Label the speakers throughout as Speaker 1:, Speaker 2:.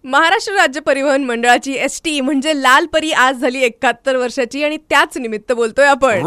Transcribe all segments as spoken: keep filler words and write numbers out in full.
Speaker 1: महाराष्ट्र राज्य परिवहन मंडळाची एस टी म्हणजे लाल परी आज झाली एकाहत्तर वर्षाची आणि त्याच निमित्त बोलतोय आपण.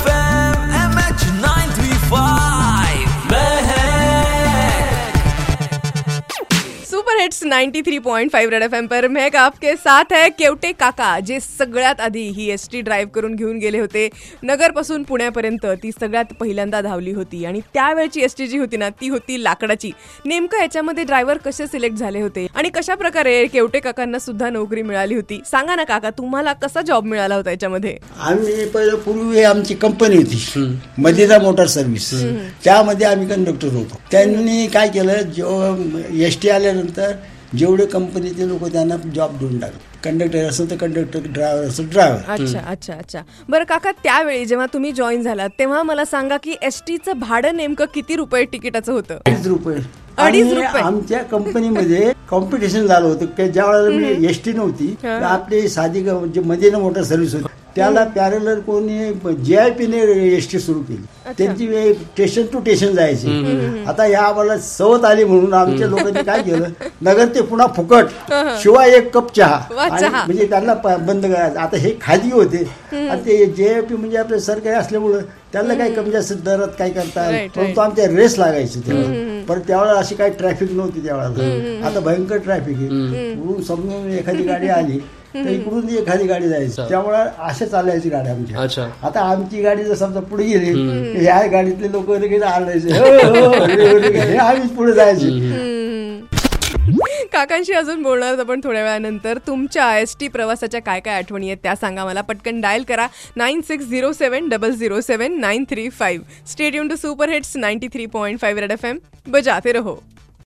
Speaker 1: सुपर हिट्स तिरानवे पॉइंट पाच रेड एफएम पर मैं आपके साथ है केवटे काका, जे सगळ्यात आधी ही एस टी ड्राईव्ह करून घेऊन गेले होते नगरपासून पुण्यापर्यंत. ती सगळ्यात पहिल्यांदा धावली होती आणि त्यावेळची एस टी जी होती ना ती होती लाकडाची. नेमकं याच्यामध्ये ड्रायव्हर कसे सिलेक्ट झाले होते आणि कशा प्रकारे केवटे काकांना सुद्धा नोकरी मिळाली होती सांगा ना काका, तुम्हाला कसा जॉब मिळाला होता याच्यामध्ये?
Speaker 2: आम्ही पहिलं पूर्वी आमची कंपनी होती मदिरा मोटार सर्व्हिस, त्यामध्ये आम्ही कंडक्टर होतो. त्यांनी काय केलं, जो एस टी आल्यानंतर जेवढे कंपनीचे लोक त्यांना जॉब देऊन टाकले. कंडक्टर असेल तर कंडक्टर, ड्रायव्हर असेल ड्रायव्हर.
Speaker 1: अच्छा अच्छा अच्छा बरं काका, त्यावेळी जेव्हा तुम्ही जॉईन झालात तेव्हा मला सांगा की एस टीचं भाडं नेमकं किती रुपये तिकिटाचं होतं?
Speaker 2: अडीच रुपये.
Speaker 1: अडीच रुपये.
Speaker 2: आमच्या कंपनीमध्ये कॉम्पिटिशन झालं होतं की ज्या वेळेला मी एस टी नव्हती, आपली साधी जे मदिरा मोटार सर्व्हिस होती त्याला पॅरलर कोणी जे आय पी ने एस टी सुरू केली. त्यांची स्टेशन टू स्टेशन जायची. आता या आम्हाला सवत आली म्हणून आमच्या लोकांनी काय केलं, नगर ते पुन्हा फुकट शिवाय एक कप चहा, म्हणजे त्यांना बंद करायचं. आता हे खादी होते आणि ते जे आय पी म्हणजे आपल्या सरकारी असल्यामुळं त्यांना काही कमी जास्त दरात काय करतात, परंतु आमच्या रेस लागायची तेव्हा. पण त्यावेळेला अशी काही ट्रॅफिक नव्हती त्यावेळेला. आता भयंकर ट्रॅफिक आहे. पुढून समजून एखादी गाडी आली तर इकडून एखादी गाडी जायची, त्यामुळे अशा चालायची गाडी आमची. आता आमची गाडी जर समजा पुढे गेली ह्या गाडीतले लोक लगेच आणायचे, हे आम्हीच पुढे जायचे.
Speaker 1: काकांशी अजून बोलणार आपण थोड्या वेळानंतर. तुमच्या एस टी प्रवासाच्या काय काय आठवणी आहेत त्या सांगा मला. पटकन डायल करा nine six zero seven double zero seven nine three five. Stay tuned to super hits ninety three point five red F M. बजाते रहो.